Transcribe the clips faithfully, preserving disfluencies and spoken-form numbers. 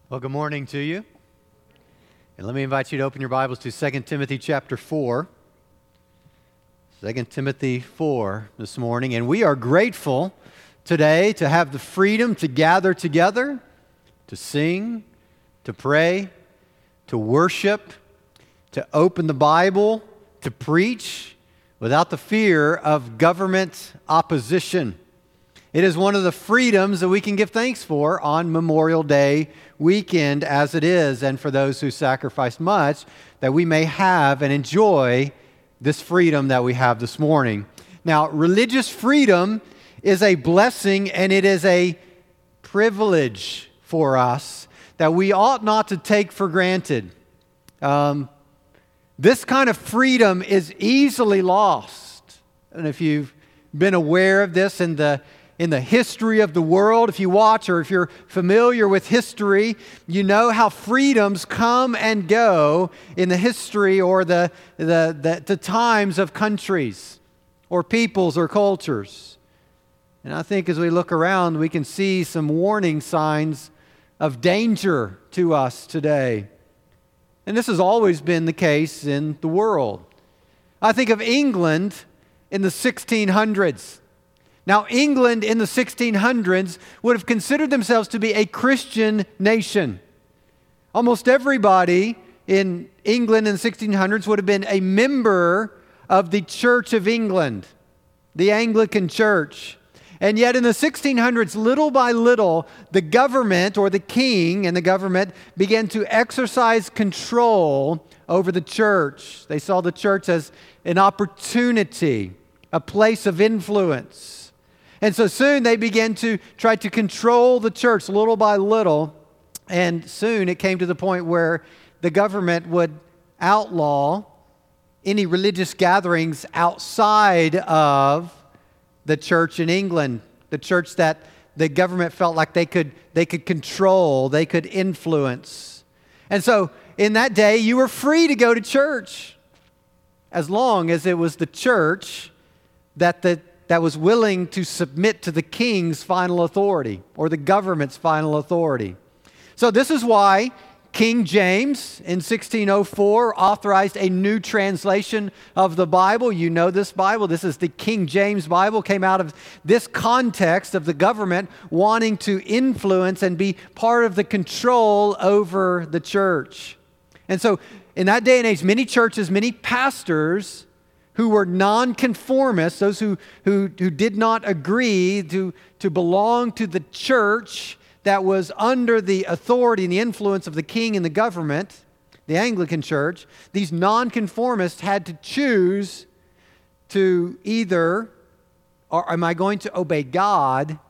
Well, good morning to you. And let me invite you to open your Bibles to Second Timothy chapter four. Second Timothy four this morning. And we are grateful today to have the freedom to gather together, to sing, to pray, to worship, to open the Bible, to preach without the fear of government opposition. It is one of the freedoms that we can give thanks for on Memorial Day weekend as it is, and for those who sacrificed much, that we may have and enjoy this freedom that we have this morning. Now, religious freedom is a blessing and it is a privilege for us that we ought not to take for granted. Um, this kind of freedom is easily lost. And if you've been aware of this in the In the history of the world, if you watch or if you're familiar with history, you know how freedoms come and go in the history or the, the, the, the times of countries or peoples or cultures. And I think as we look around, we can see some warning signs of danger to us today. And this has always been the case in the world. I think of England in the sixteen hundreds. Now, England in the sixteen hundreds would have considered themselves to be a Christian nation. Almost everybody in England in the sixteen hundreds would have been a member of the Church of England, the Anglican Church. And yet in the sixteen hundreds, little by little, the government or the king and the government began to exercise control over the church. They saw the church as an opportunity, a place of influence. And so soon they began to try to control the church little by little. And soon it came to the point where the government would outlaw any religious gatherings outside of the church in England, the church that the government felt like they could, they could control, they could influence. And so in that day, you were free to go to church as long as it was the church that the that was willing to submit to the king's final authority or the government's final authority. So this is why King James in sixteen oh four authorized a new translation of the Bible. You know this Bible. This is the King James Bible. Came out of this context of the government wanting to influence and be part of the control over the church. And so in that day and age, many churches, many pastors who were nonconformists, those who, who, who did not agree to, to belong to the church that was under the authority and the influence of the king and the government, the Anglican Church, these nonconformists had to choose to either, or am I going to obey God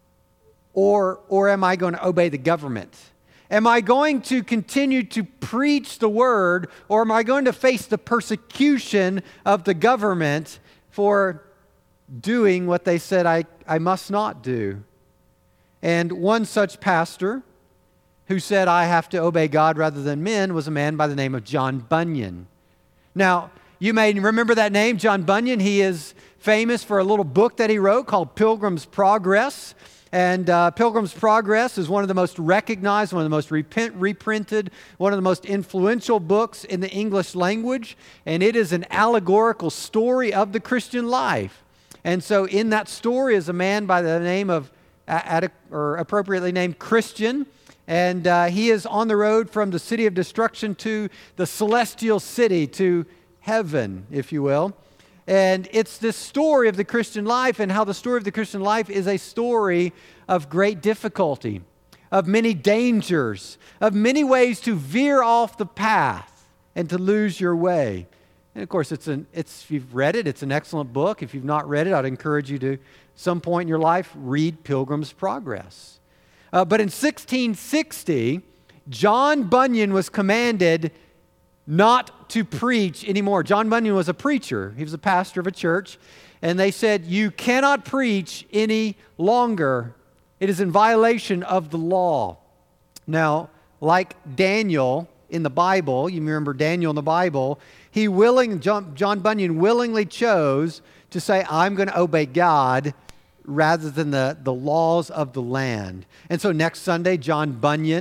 or, or am I going to obey the government? Am I going to continue to preach the word, or am I going to face the persecution of the government for doing what they said I, I must not do? And one such pastor who said, I have to obey God rather than men, was a man by the name of John Bunyan. Now, you may remember that name, John Bunyan. He is famous for a little book that he wrote called Pilgrim's Progress. And uh, Pilgrim's Progress is one of the most recognized, one of the most repent, reprinted, one of the most influential books in the English language. And it is an allegorical story of the Christian life. And so in that story is a man by the name of, uh, or appropriately named Christian. And uh, he is on the road from the city of destruction to the celestial city, to heaven, if you will. And it's this story of the Christian life, and how the story of the Christian life is a story of great difficulty, of many dangers, of many ways to veer off the path and to lose your way. And of course, it's an, it's, if you've read it, it's an excellent book. If you've not read it, I'd encourage you to, some point in your life, read Pilgrim's Progress. Uh, but in sixteen sixty, John Bunyan was commanded not to preach anymore. John Bunyan was a preacher. He was a pastor of a church. And they said, you cannot preach any longer. It is in violation of the law. Now, like Daniel in the Bible, you remember Daniel in the Bible, he willing, John, John Bunyan willingly chose to say, I'm going to obey God rather than the, the laws of the land. And so next Sunday, John Bunyan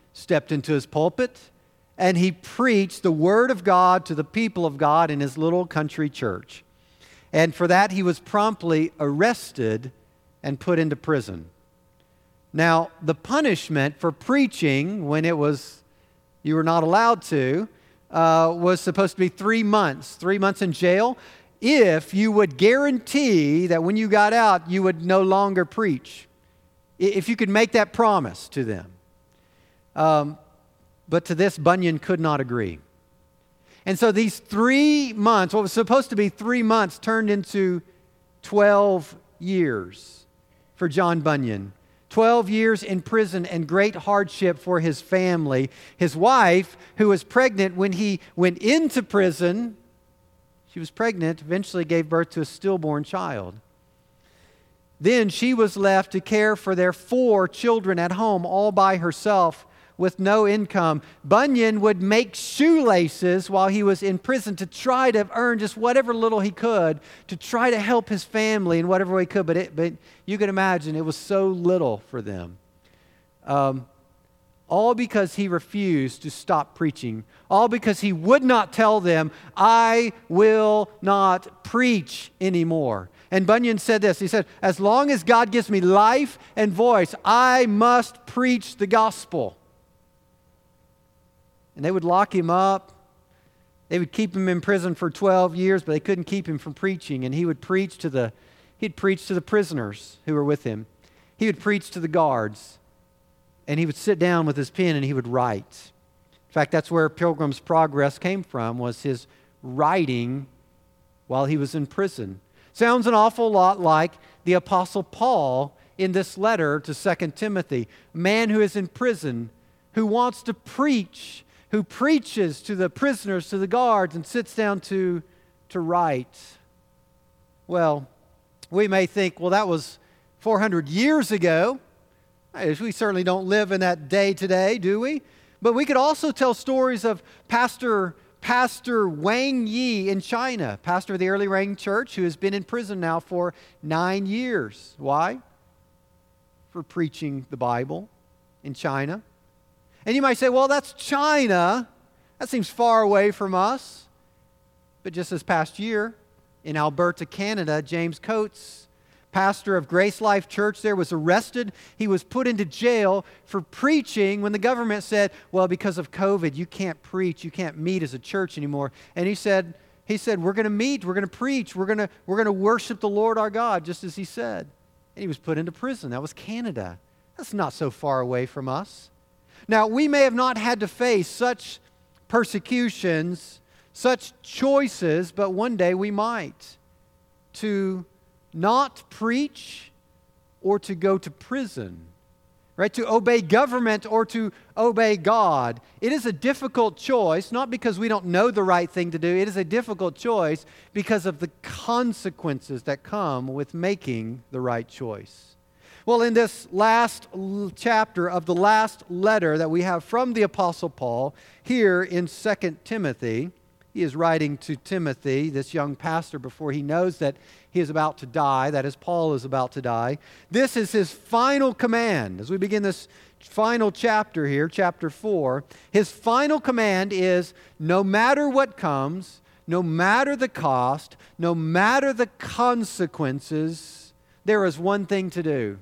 stepped into his pulpit and he preached the Word of God to the people of God in his little country church. And for that, he was promptly arrested and put into prison. Now, the punishment for preaching when it was, you were not allowed to, uh, was supposed to be three months, three months in jail, if you would guarantee that when you got out, you would no longer preach. If you could make that promise to them. Um, but to this, Bunyan could not agree. And so these three months, what was supposed to be three months, turned into twelve years for John Bunyan. twelve years in prison and great hardship for his family. His wife, who was pregnant when he went into prison, she was pregnant, eventually gave birth to a stillborn child. Then she was left to care for their four children at home all by herself with no income. Bunyan would make shoelaces while he was in prison to try to earn just whatever little he could to try to help his family in whatever way he could. But, it, but you can imagine it was so little for them. Um, all because he refused to stop preaching. All because he would not tell them, I will not preach anymore. And Bunyan said this, he said, as long as God gives me life and voice, I must preach the gospel. And they would lock him up. They would keep him in prison for twelve years, but they couldn't keep him from preaching. And he would preach to the, he'd preach to the prisoners who were with him. He would preach to the guards. And he would sit down with his pen and he would write. In fact, that's where Pilgrim's Progress came from, was his writing while he was in prison. Sounds an awful lot like the Apostle Paul in this letter to Second Timothy. A man who is in prison, who wants to preach, who preaches to the prisoners, to the guards, and sits down to, to write. Well, we may think, well, that was four hundred years ago. We certainly don't live in that day today, do we? But we could also tell stories of Pastor Pastor Wang Yi in China, pastor of the Early Rain Church, who has been in prison now for nine years. Why? For preaching the Bible in China. And you might say, well, that's China. That seems far away from us. But just this past year, in Alberta, Canada, James Coates, pastor of Grace Life Church there, was arrested. He was put into jail for preaching when the government said, well, because of COVID, you can't preach, you can't meet as a church anymore. And he said, he said, we're going to meet, we're going to preach, we're going to we're going to worship the Lord our God, just as he said. And he was put into prison. That was Canada. That's not so far away from us. Now, we may have not had to face such persecutions, such choices, but one day we might. To not preach or to go to prison, right? To obey government or to obey God. It is a difficult choice, not because we don't know the right thing to do. It is a difficult choice because of the consequences that come with making the right choice. Well, in this last chapter of the last letter that we have from the Apostle Paul, here in Second Timothy, he is writing to Timothy, this young pastor, before he knows that he is about to die, that is, Paul is about to die. This is his final command. As we begin this final chapter here, chapter four, his final command is, no matter what comes, no matter the cost, no matter the consequences, there is one thing to do.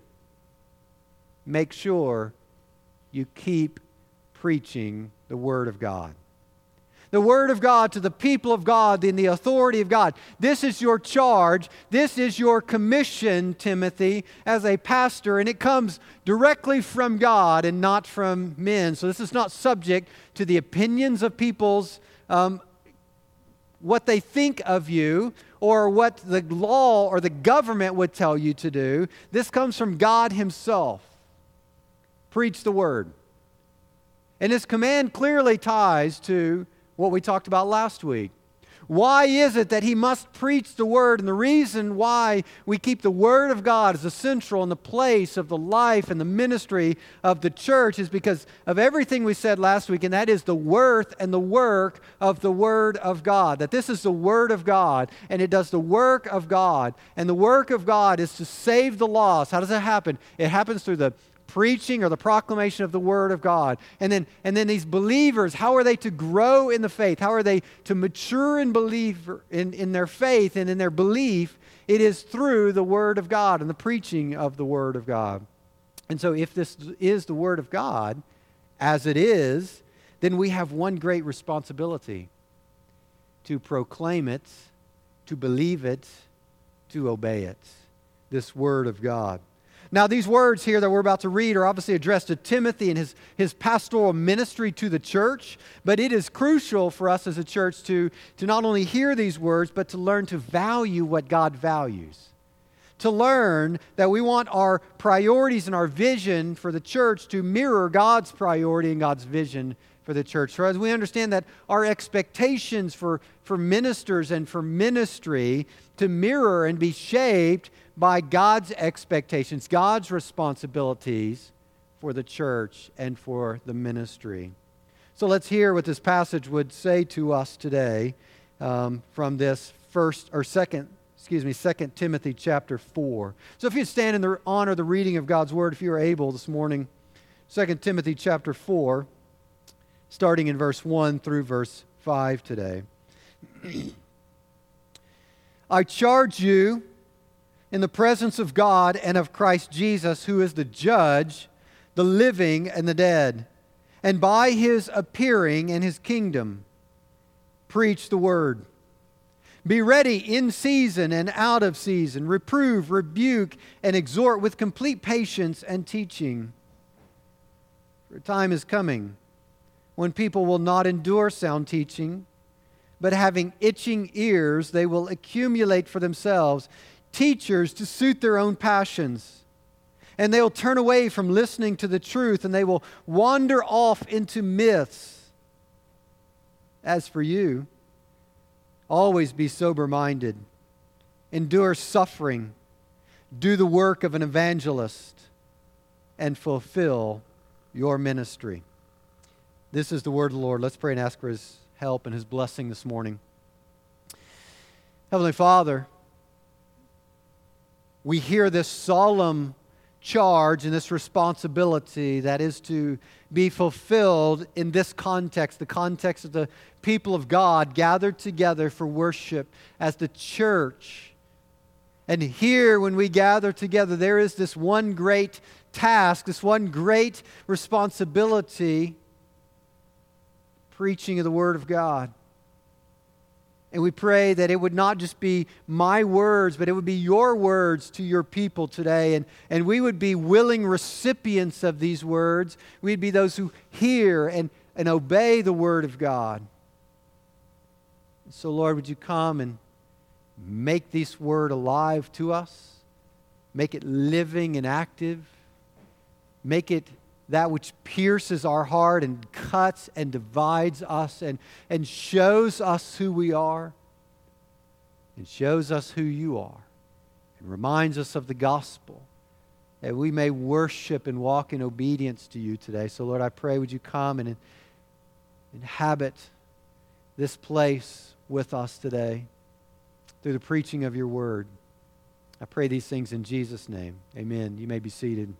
Make sure you keep preaching the Word of God. The Word of God to the people of God in the authority of God. This is your charge. This is your commission, Timothy, as a pastor, and it comes directly from God and not from men. So this is not subject to the opinions of people's, um, what they think of you, or what the law or the government would tell you to do. This comes from God Himself. Preach the Word. And His command clearly ties to what we talked about last week. Why is it that he must preach the Word? And the reason why we keep the Word of God as the central and the place of the life and the ministry of the church is because of everything we said last week, and that is the worth and the work of the Word of God. That this is the Word of God, and it does the work of God. And the work of God is to save the lost. How does it happen? It happens through the preaching or the proclamation of the Word of God. And then, and then these believers, how are they to grow in the faith? How are they to mature in, belief, in, in their faith and in their belief? It is through the Word of God and the preaching of the Word of God. And so if this is the Word of God, as it is, then we have one great responsibility: to proclaim it, to believe it, to obey it. This Word of God. Now, these words here that we're about to read are obviously addressed to Timothy and his, his pastoral ministry to the church, but it is crucial for us as a church to, to not only hear these words, but to learn to value what God values. To learn that we want our priorities and our vision for the church to mirror God's priority and God's vision for the church. So as we understand that our expectations for, for ministers and for ministry to mirror and be shaped by God's expectations, God's responsibilities for the church and for the ministry. So let's hear what this passage would say to us today um, from this first or second, excuse me, Second Timothy chapter four. So if you stand in the honor of the reading of God's Word, if you are able this morning, Second Timothy chapter four, starting in verse one through verse five today. I charge you in the presence of God and of Christ Jesus, who is the judge, the living and the dead, and by His appearing in His kingdom, preach the word. Be ready in season and out of season. Reprove, rebuke, and exhort with complete patience and teaching. For a time is coming when people will not endure sound teaching, but having itching ears, they will accumulate for themselves teachers to suit their own passions. And they will turn away from listening to the truth, and they will wander off into myths. As for you, always be sober-minded, endure suffering, do the work of an evangelist, and fulfill your ministry. This is the word of the Lord. Let's pray and ask for His help and His blessing this morning. Heavenly Father, we hear this solemn charge and this responsibility that is to be fulfilled in this context, the context of the people of God gathered together for worship as the church. And here, when we gather together, there is this one great task, this one great responsibility, preaching of the Word of God. And we pray that it would not just be my words, but it would be your words to your people today. And, and we would be willing recipients of these words. We'd be those who hear and, and obey the Word of God. So, Lord, would you come and make this Word alive to us? Make it living and active. Make it that which pierces our heart and cuts and divides us and, and shows us who we are and shows us who you are and reminds us of the gospel, that we may worship and walk in obedience to you today. So, Lord, I pray, would you come and inhabit this place with us today through the preaching of your word. I pray these things in Jesus' name. Amen. You may be seated.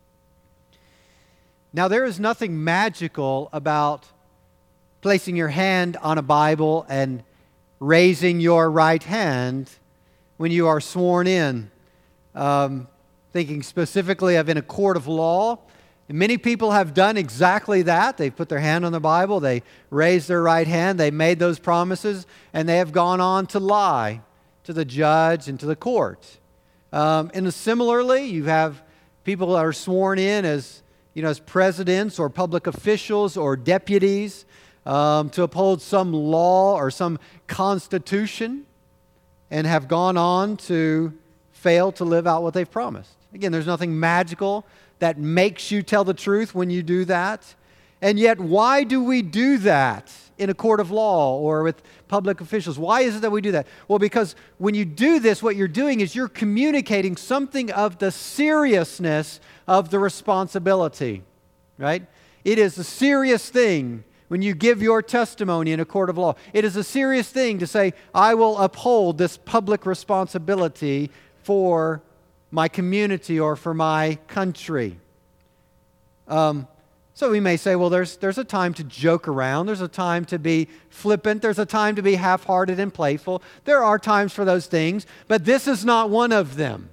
Now, there is nothing magical about placing your hand on a Bible and raising your right hand when you are sworn in. Um, thinking specifically of in a court of law. Many people have done exactly that. They've put their hand on the Bible, they raised their right hand, they made those promises, and they have gone on to lie to the judge and to the court. Um, and similarly, you have people that are sworn in as you know, as presidents or public officials or deputies um, to uphold some law or some constitution and have gone on to fail to live out what they've promised. Again, there's nothing magical that makes you tell the truth when you do that. And yet, why do we do that in a court of law or with public officials? Why is it that we do that? Well, because when you do this, what you're doing is you're communicating something of the seriousness of the responsibility, right? It is a serious thing when you give your testimony in a court of law. It is a serious thing to say, I will uphold this public responsibility for my community or for my country. Um, so we may say, well, there's, there's a time to joke around. There's a time to be flippant. There's a time to be half-hearted and playful. There are times for those things, but this is not one of them.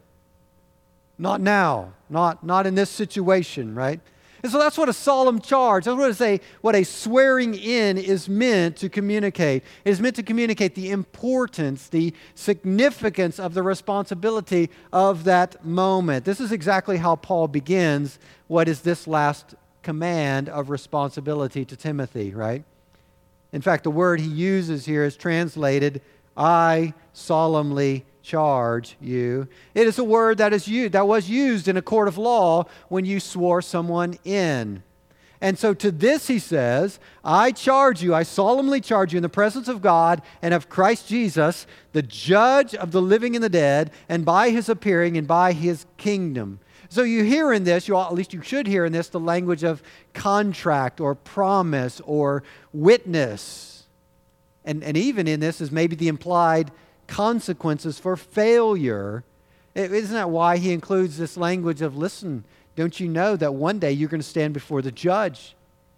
Not now. Not, not in this situation, right? And so that's what a solemn charge, that's what, a, what a swearing in is meant to communicate. It is meant to communicate the importance, the significance of the responsibility of that moment. This is exactly how Paul begins what is this last command of responsibility to Timothy, right? In fact, the word he uses here is translated, I solemnly charge you. It is a word that is used, that was used in a court of law when you swore someone in. And so to this he says, I charge you, I solemnly charge you in the presence of God and of Christ Jesus, the judge of the living and the dead, and by his appearing and by his kingdom. So you hear in this, you all, at least you should hear in this, the language of contract or promise or witness. And, and even in this is maybe the implied consequences for failure. Isn't that why he includes this language of, listen, don't you know that one day you're going to stand before the judge?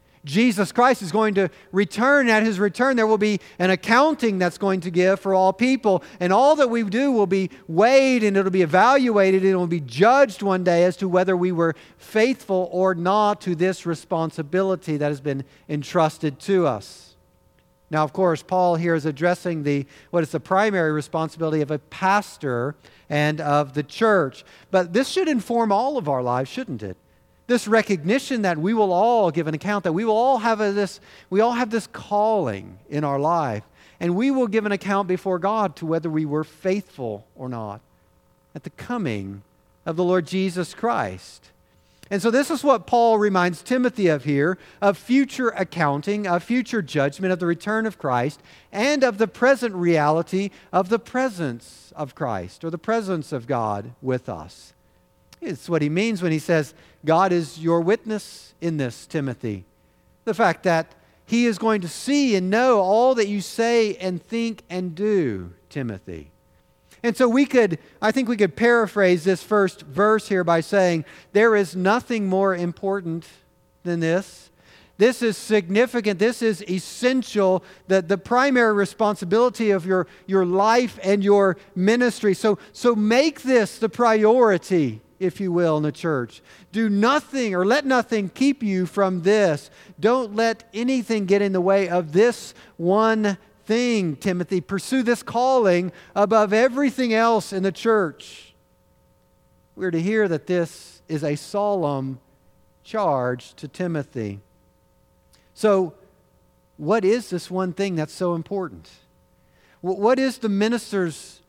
Jesus Christ is going to return. At his return, there will be an accounting that's going to give for all people. And all that we do will be weighed and it'll be evaluated and it will be judged one day as to whether we were faithful or not to this responsibility that has been entrusted to us. Now, of course, Paul here is addressing the what is the primary responsibility of a pastor and of the church. But this should inform all of our lives, shouldn't it? This recognition that we will all give an account, that we will all have a, this, we all have this calling in our life, and we will give an account before God to whether we were faithful or not at the coming of the Lord Jesus Christ. And so this is what Paul reminds Timothy of here, of future accounting, of future judgment, of the return of Christ, and of the present reality of the presence of Christ, or the presence of God with us. It's what he means when he says, God is your witness in this, Timothy. The fact that he is going to see and know all that you say and think and do, Timothy. And so we could, I think we could paraphrase this first verse here by saying, there is nothing more important than this. This is significant. This is essential. The, the primary responsibility of your, your life and your ministry. So, so make this the priority, if you will, in the church. Do nothing or let nothing keep you from this. Don't let anything get in the way of this one thing, Timothy. Pursue this calling above everything else in the church. We're to hear that this is a solemn charge to Timothy. So, what is this one thing that's so important? What is the minister's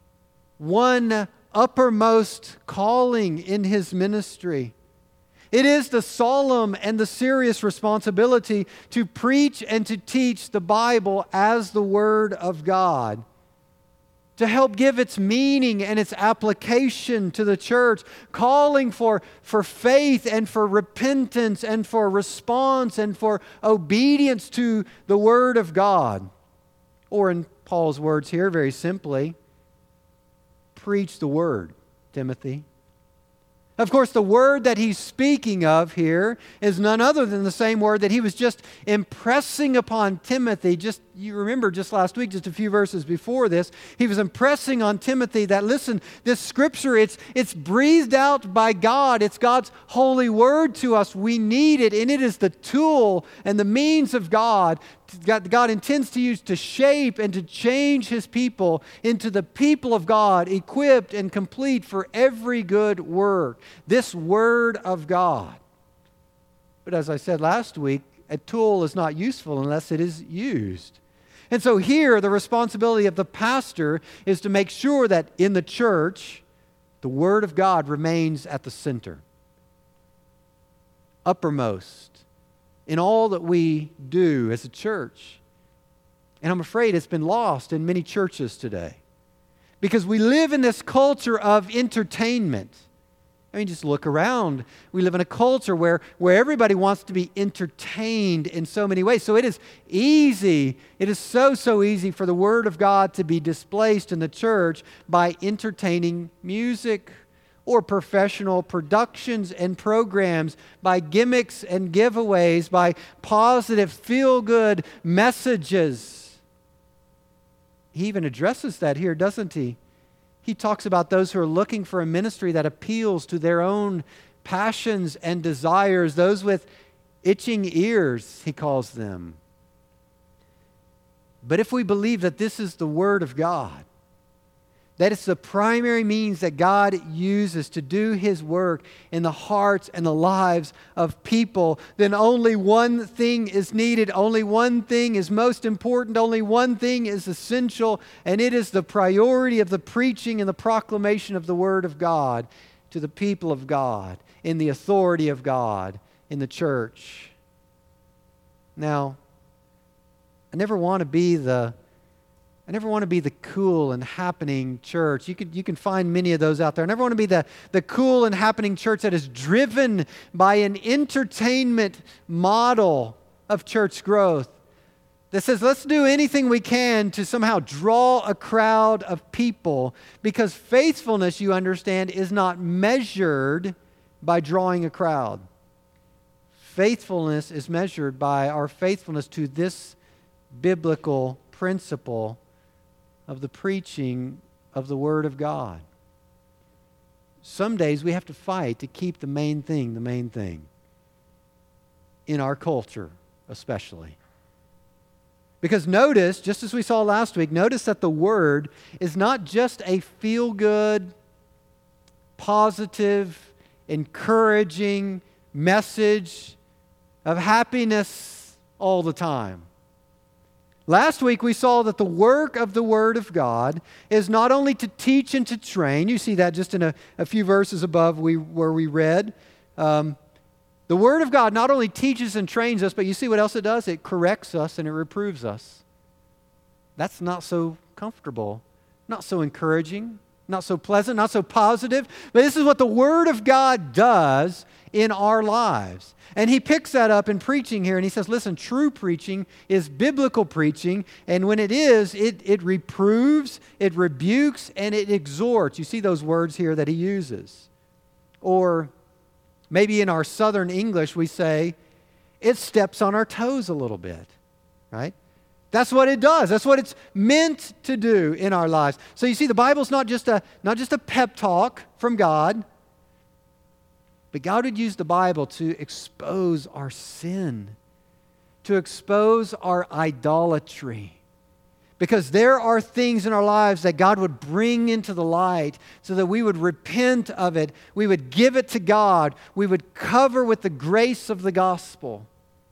one uppermost calling in his ministry? It is the solemn and the serious responsibility to preach and to teach the Bible as the Word of God, to help give its meaning and its application to the church, calling for, for faith and for repentance and for response and for obedience to the Word of God. Or in Paul's words here, very simply, preach the Word, Timothy. Of course, the word that he's speaking of here is none other than the same word that he was just impressing upon Timothy. Just, you remember just last week, just a few verses before this, he was impressing on Timothy that, listen, this scripture, it's, it's breathed out by God. It's God's holy word to us. We need it, and it is the tool and the means of God God, God intends to use to shape and to change His people into the people of God, equipped and complete for every good work. This Word of God. But as I said last week, a tool is not useful unless it is used. And so here, the responsibility of the pastor is to make sure that in the church, the Word of God remains at the center, uppermost in all that we do as a church. And I'm afraid it's been lost in many churches today because we live in this culture of entertainment. I mean, just look around. We live in a culture where, where everybody wants to be entertained in so many ways. So it is easy, it is so, so easy for the Word of God to be displaced in the church by entertaining music or professional productions and programs, by gimmicks and giveaways, by positive, feel-good messages. He even addresses that here, doesn't he? He talks about those who are looking for a ministry that appeals to their own passions and desires, those with itching ears, he calls them. But if we believe that this is the Word of God, that it's the primary means that God uses to do His work in the hearts and the lives of people, then only one thing is needed. Only one thing is most important. Only one thing is essential, and it is the priority of the preaching and the proclamation of the Word of God to the people of God, in the authority of God, in the church. Now, I never want to be the I never want to be the cool and happening church. You can, you can find many of those out there. I never want to be the, the cool and happening church that is driven by an entertainment model of church growth that says, let's do anything we can to somehow draw a crowd of people, because faithfulness, you understand, is not measured by drawing a crowd. Faithfulness is measured by our faithfulness to this biblical principle of the preaching of the Word of God. Some days we have to fight to keep the main thing the main thing, in our culture especially. Because notice, just as we saw last week, notice that the Word is not just a feel-good, positive, encouraging message of happiness all the time. Last week we saw that the work of the Word of God is not only to teach and to train. You see that just in a, a few verses above we, where we read. Um, the Word of God not only teaches and trains us, but you see what else it does? It corrects us and it reproves us. That's not so comfortable, not so encouraging, not so pleasant, not so positive. But this is what the Word of God does in our lives. And he picks that up in preaching here, and he says, listen, true preaching is biblical preaching, and when it is, it, it reproves, it rebukes, and it exhorts. You see those words here that he uses. Or maybe in our Southern English we say, it steps on our toes a little bit, right? That's what it does. That's what it's meant to do in our lives. So you see, the Bible's not just a, not just a pep talk from God, but God would use the Bible to expose our sin, to expose our idolatry. Because there are things in our lives that God would bring into the light so that we would repent of it, we would give it to God, we would cover with the grace of the gospel,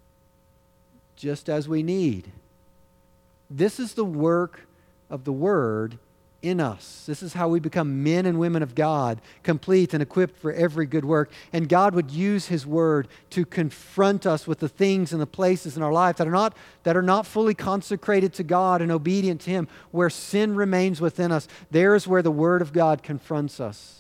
just as we need. This is the work of the Word in us. This is how we become men and women of God, complete and equipped for every good work. And God would use His Word to confront us with the things and the places in our life that are not, that are not fully consecrated to God and obedient to Him, where sin remains within us. There is where the Word of God confronts us.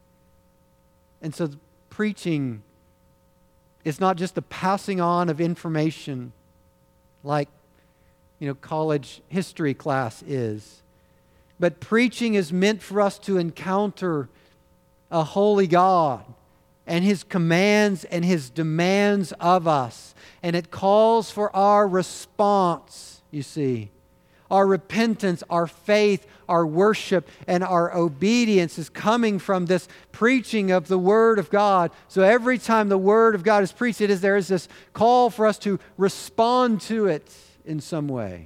And so preaching is not just the passing on of information like, you know, college history class is. But preaching is meant for us to encounter a holy God and His commands and His demands of us. And it calls for our response, you see. Our repentance, our faith, our worship, and our obedience is coming from this preaching of the Word of God. So every time the Word of God is preached, it is, there is this call for us to respond to it in some way.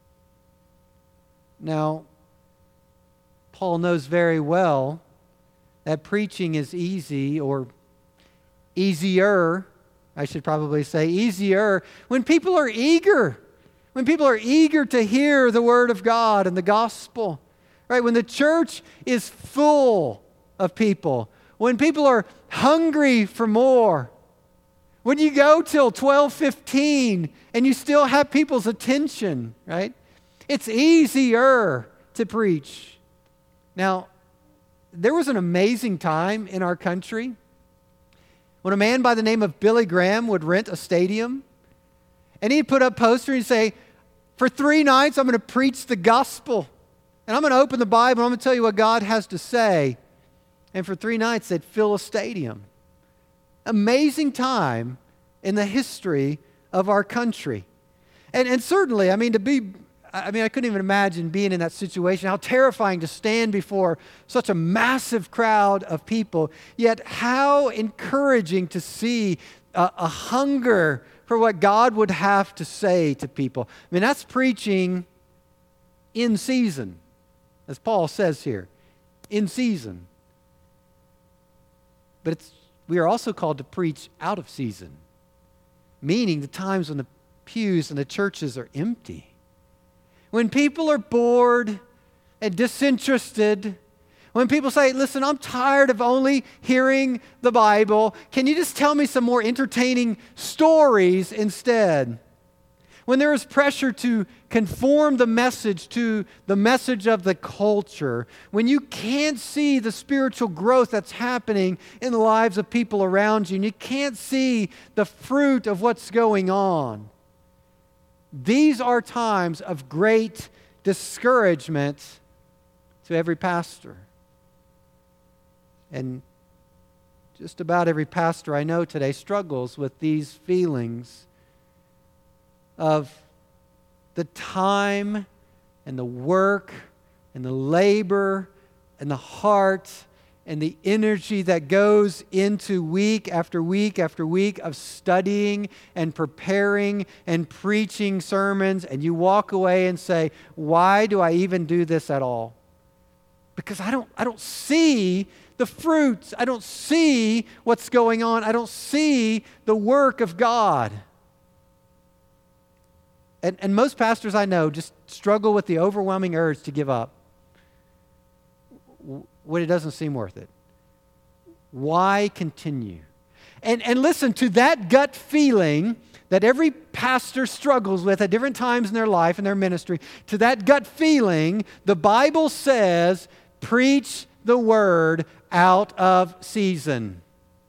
Now, Paul knows very well that preaching is easy, or easier, I should probably say, easier, when people are eager. When people are eager to hear the Word of God and the gospel. Right? When the church is full of people. When people are hungry for more. When you go till twelve fifteen and you still have people's attention, right? It's easier to preach. Now, there was an amazing time in our country when a man by the name of Billy Graham would rent a stadium, and he'd put up posters and say, for three nights I'm going to preach the gospel, and I'm going to open the Bible and I'm going to tell you what God has to say. and for three nights they'd fill a stadium. Amazing time in the history of our country. And, and certainly, I mean, to be, I mean, I couldn't even imagine being in that situation, how terrifying to stand before such a massive crowd of people, yet how encouraging to see a, a hunger for what God would have to say to people. I mean, that's preaching in season, as Paul says here, in season. But it's, we are also called to preach out of season, meaning the times when the pews and the churches are empty. When people are bored and disinterested, when people say, listen, I'm tired of only hearing the Bible, can you just tell me some more entertaining stories instead? When there is pressure to conform the message to the message of the culture, when you can't see the spiritual growth that's happening in the lives of people around you, and you can't see the fruit of what's going on, these are times of great discouragement to every pastor. And just about every pastor I know today struggles with these feelings of the time and the work and the labor and the heart and the energy that goes into week after week after week of studying and preparing and preaching sermons, and you walk away and say, why do I even do this at all? Because I don't, I don't see the fruits. I don't see what's going on. I don't see the work of God. And, and most pastors I know just struggle with the overwhelming urge to give up when it doesn't seem worth it. Why continue? And, and listen, to that gut feeling that every pastor struggles with at different times in their life and their ministry, to that gut feeling, the Bible says, preach the word out of season.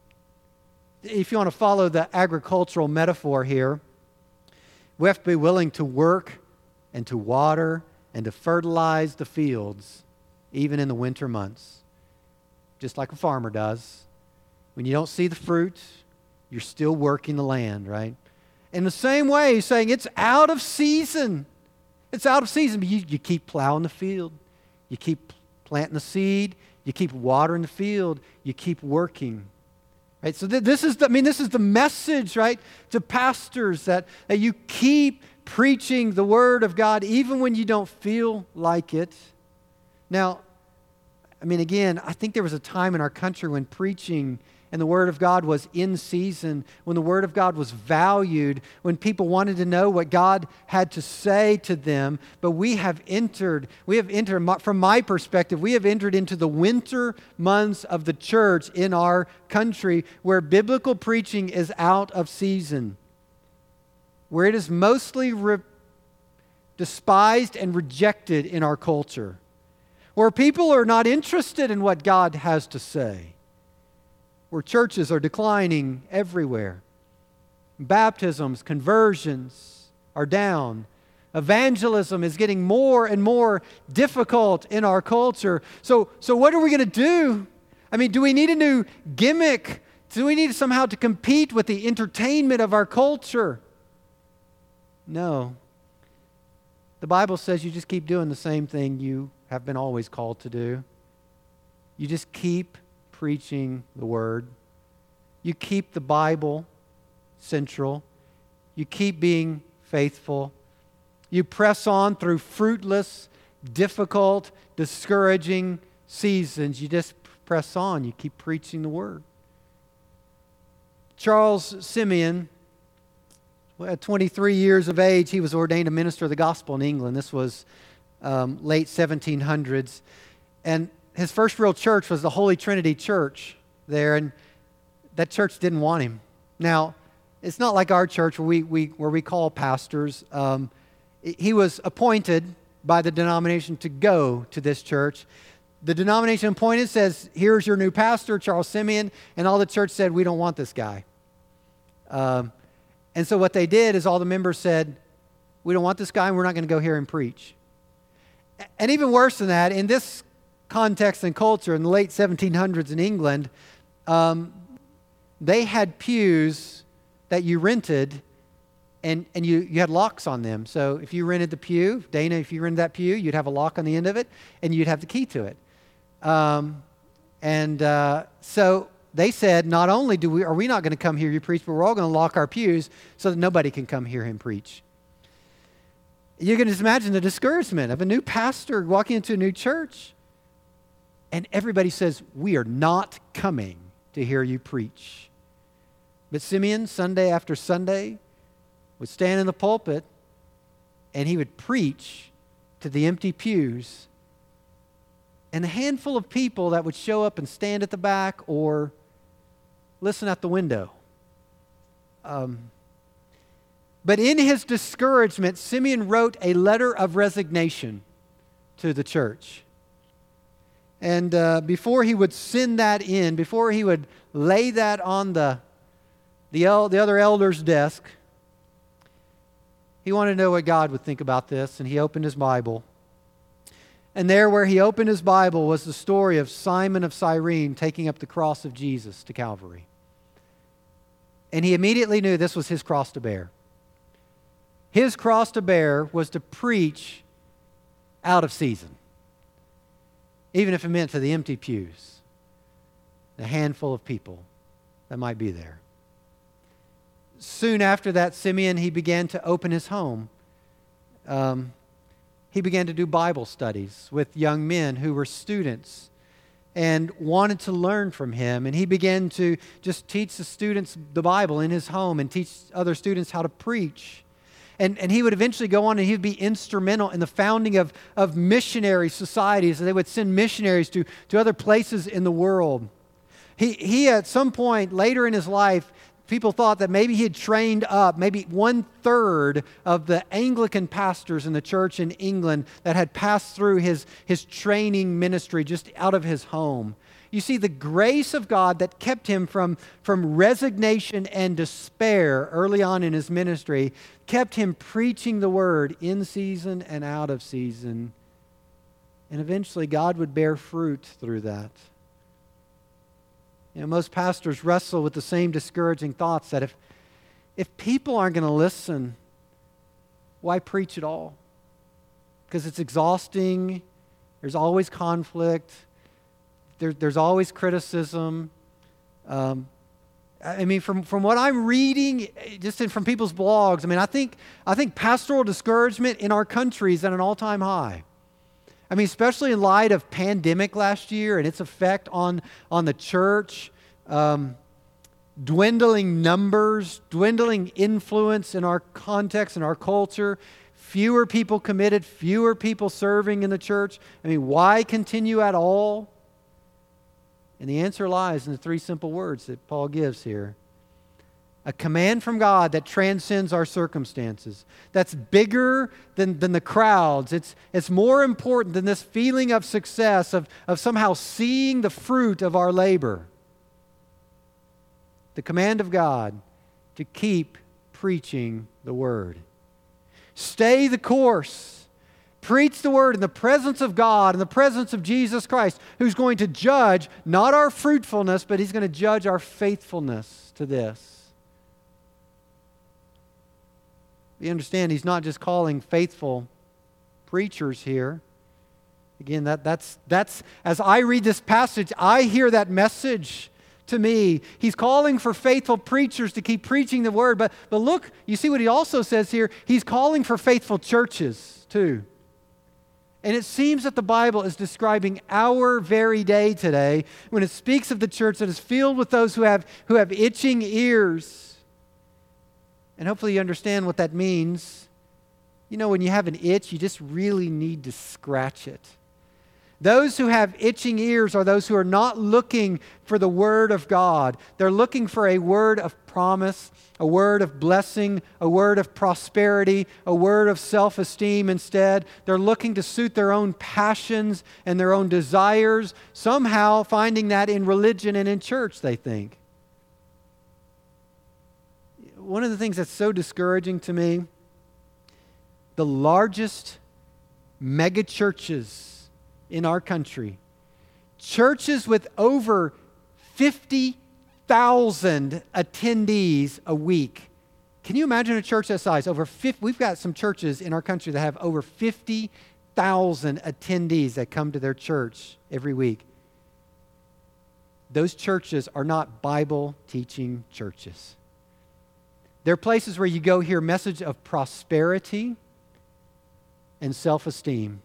If you want to follow the agricultural metaphor here, we have to be willing to work and to water and to fertilize the fields, even in the winter months, just like a farmer does. When you don't see the fruit, you're still working the land, right? In the same way, he's saying it's out of season. It's out of season, but you, you keep plowing the field. You keep planting the seed. You keep watering the field. You keep working. Right? So th- this is the, I mean, this is the message, right, to pastors, that, that you keep preaching the Word of God even when you don't feel like it. Now, I mean, again, I think there was a time in our country when preaching and the Word of God was in season, when the Word of God was valued, when people wanted to know what God had to say to them. But we have entered, we have entered, from my perspective, we have entered into the winter months of the church in our country where biblical preaching is out of season, where it is mostly re- despised and rejected in our culture, where people are not interested in what God has to say, where churches are declining everywhere. Baptisms, conversions are down. Evangelism is getting more and more difficult in our culture. So, so what are we going to do? I mean, do we need a new gimmick? Do we need somehow to compete with the entertainment of our culture? No. The Bible says you just keep doing the same thing you have been always called to do. You just keep preaching the Word. You keep the Bible central. You keep being faithful. You press on through fruitless, difficult, discouraging seasons. You just press on. You keep preaching the Word. Charles Simeon, at twenty-three years of age, he was ordained a minister of the gospel in England. This was um, late seventeen hundreds. And his first real church was the Holy Trinity Church there, and that church didn't want him. Now, it's not like our church where we, we, where we call pastors. Um, he was appointed by the denomination to go to this church. The denomination appointed says, here's your new pastor, Charles Simeon, and all the church said, we don't want this guy. Um, and so what they did is all the members said, we don't want this guy, and we're not going to go here and preach. And even worse than that, in this context and culture, in the late seventeen hundreds in England, um, they had pews that you rented, and, and you, you had locks on them. So if you rented the pew, Dana, if you rented that pew, you'd have a lock on the end of it, and you'd have the key to it. Um, and uh, so they said, not only do we are we not going to come hear you preach, but we're all going to lock our pews so that nobody can come hear him preach. You can just imagine the discouragement of a new pastor walking into a new church, and everybody says, we are not coming to hear you preach. But Simeon, Sunday after Sunday, would stand in the pulpit, and he would preach to the empty pews. And a handful of people that would show up and stand at the back or listen at the window. Um, but in his discouragement, Simeon wrote a letter of resignation to the church. And uh, before he would send that in, before he would lay that on the, the, el- the other elder's desk, he wanted to know what God would think about this, and he opened his Bible. And there where he opened his Bible was the story of Simon of Cyrene taking up the cross of Jesus to Calvary. And he immediately knew this was his cross to bear. His cross to bear was to preach out of season, even if it meant to the empty pews, the handful of people that might be there. Soon after that, Simeon, he began to open his home. Um, he began to do Bible studies with young men who were students and wanted to learn from him. And he began to just teach the students the Bible in his home and teach other students how to preach. And, and he would eventually go on and he would be instrumental in the founding of, of missionary societies. And they would send missionaries to, to other places in the world. He, he, at some point later in his life, people thought that maybe he had trained up maybe one third of the Anglican pastors in the church in England that had passed through his, his training ministry just out of his home. You see, the grace of God that kept him from, from resignation and despair early on in his ministry kept him preaching the word in season and out of season. And eventually God would bear fruit through that. You know, most pastors wrestle with the same discouraging thoughts that if, if people aren't going to listen, why preach at all? Because it's exhausting. There's always conflict. There, there's always criticism. Um, I mean, from, from what I'm reading, just in, from people's blogs, I mean, I think I think pastoral discouragement in our country is at an all-time high. I mean, especially in light of pandemic last year and its effect on, on the church, um, dwindling numbers, dwindling influence in our context, in our culture, fewer people committed, fewer people serving in the church. I mean, why continue at all? And the answer lies in the three simple words that Paul gives here. A command from God that transcends our circumstances. That's bigger than, than the crowds. It's, it's more important than this feeling of success, of, of somehow seeing the fruit of our labor. The command of God to keep preaching the Word. Stay the course. Preach the Word in the presence of God, in the presence of Jesus Christ, who's going to judge not our fruitfulness, but He's going to judge our faithfulness to this. You understand, he's not just calling faithful preachers here. Again, that, that's, that's as I read this passage, I hear that message to me. He's calling for faithful preachers to keep preaching the Word. But, but look, you see what he also says here? He's calling for faithful churches too. And it seems that the Bible is describing our very day today when it speaks of the church that is filled with those who have, who have itching ears. And hopefully you understand what that means. You know, when you have an itch, you just really need to scratch it. Those who have itching ears are those who are not looking for the Word of God. They're looking for a word of promise, a word of blessing, a word of prosperity, a word of self-esteem instead. They're looking to suit their own passions and their own desires, somehow finding that in religion and in church, they think. One of the things that's so discouraging to me, the largest mega churches in our country churches with over fifty thousand attendees a week. Can you imagine a church that size? Over fifty, we've got some churches in our country that have over fifty thousand attendees that come to their church every week. Those churches are not Bible teaching churches. They're places where you go hear a message of prosperity and self-esteem.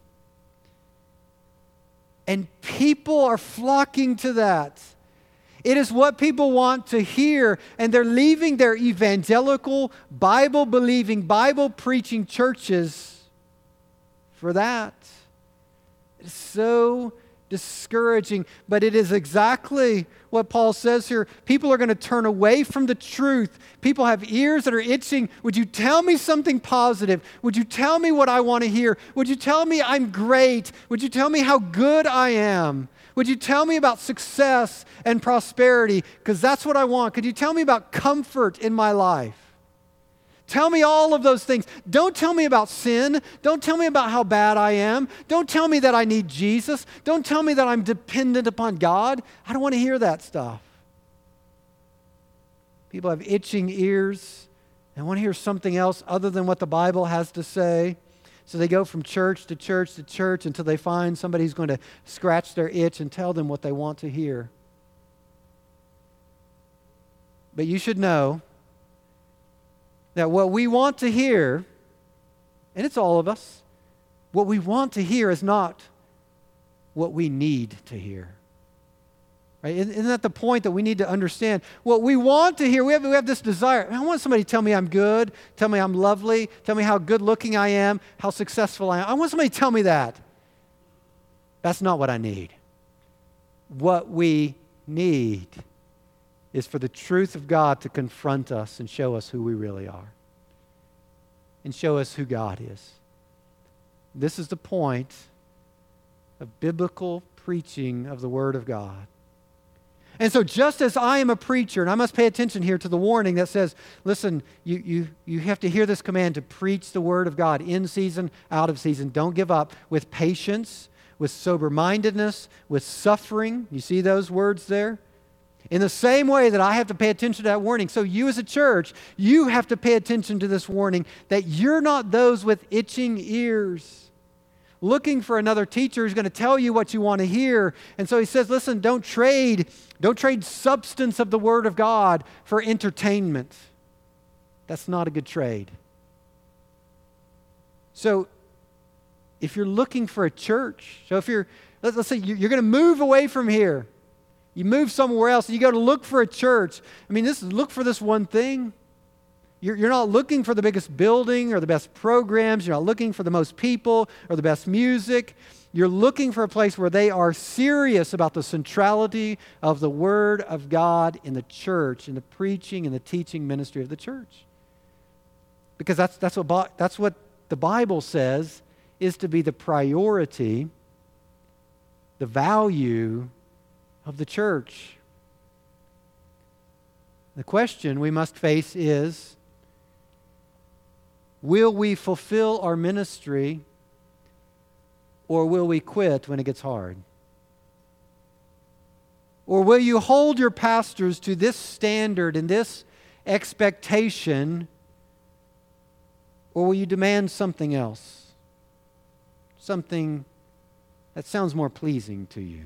And people are flocking to that. It is what people want to hear, and they're leaving their evangelical, Bible-believing, Bible-preaching churches for that. It's so discouraging, but it is exactly what Paul says here. People are going to turn away from the truth. People have ears that are itching. Would you tell me something positive? Would you tell me what I want to hear? Would you tell me I'm great? Would you tell me how good I am? Would you tell me about success and prosperity? Because that's what I want. Could you tell me about comfort in my life? Tell me all of those things. Don't tell me about sin. Don't tell me about how bad I am. Don't tell me that I need Jesus. Don't tell me that I'm dependent upon God. I don't want to hear that stuff. People have itching ears and want to hear something else other than what the Bible has to say. So they go from church to church to church until they find somebody who's going to scratch their itch and tell them what they want to hear. But you should know that what we want to hear, and it's all of us, what we want to hear is not what we need to hear. Right? Isn't that the point that we need to understand? What we want to hear, we have, we have this desire. I want somebody to tell me I'm good, tell me I'm lovely, tell me how good looking I am, how successful I am. I want somebody to tell me that. That's not what I need. What we need is for the truth of God to confront us and show us who we really are and show us who God is. This is the point of biblical preaching of the Word of God. And so just as I am a preacher, and I must pay attention here to the warning that says, listen, you, you, you have to hear this command to preach the Word of God in season, out of season. Don't give up, with patience, with sober-mindedness, with suffering. You see those words there? In the same way that I have to pay attention to that warning, so you as a church, you have to pay attention to this warning that you're not those with itching ears, looking for another teacher who's going to tell you what you want to hear. And so he says, listen, don't trade, don't trade substance of the Word of God for entertainment. That's not a good trade. So if you're looking for a church, so if you're, let's say you're going to move away from here, you move somewhere else, and you go to look for a church. I mean, this is look for this one thing. You're, you're not looking for the biggest building or the best programs. You're not looking for the most people or the best music. You're looking for a place where they are serious about the centrality of the Word of God in the church, in the preaching and the teaching ministry of the church. Because that's, that's, what, that's what the Bible says is to be the priority, the value of the church. The question we must face is, will we fulfill our ministry or will we quit when it gets hard? Or will you hold your pastors to this standard and this expectation, or will you demand something else? Something that sounds more pleasing to you?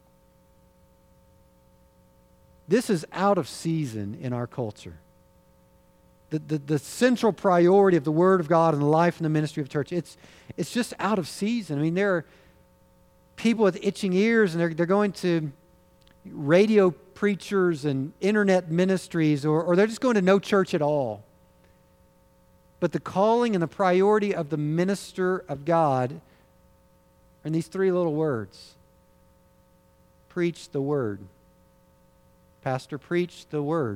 This is out of season in our culture. The, the, the central priority of the Word of God and the life and the ministry of the church, it's, it's just out of season. I mean, there are people with itching ears, and they're, they're going to radio preachers and internet ministries, or, or they're just going to no church at all. But the calling and the priority of the minister of God are in these three little words. Preach the Word. Pastor, preach the Word.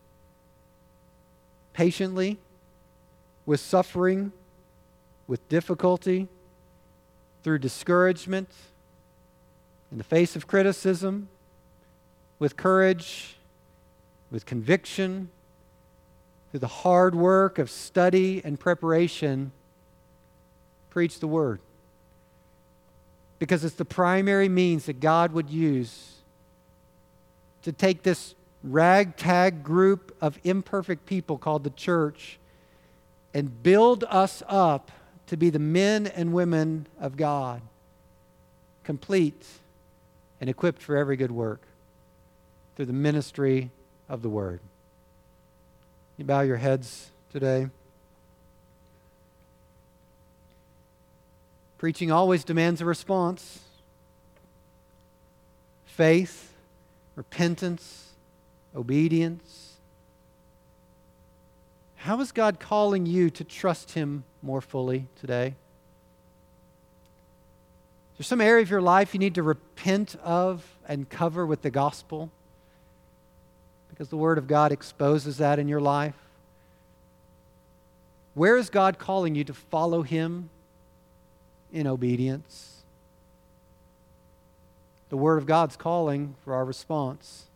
Patiently, with suffering, with difficulty, through discouragement, in the face of criticism, with courage, with conviction, through the hard work of study and preparation, preach the Word. because it's the primary means that God would use to take this ragtag group of imperfect people called the church and build us up to be the men and women of God, complete and equipped for every good work through the ministry of the Word. You bow your heads today. Preaching always demands a response. Faith, repentance, obedience. How is God calling you to trust Him more fully today? Is there some area of your life you need to repent of and cover with the gospel? Because the Word of God exposes that in your life. Where is God calling you to follow Him in obedience? The Word of God's calling for our response.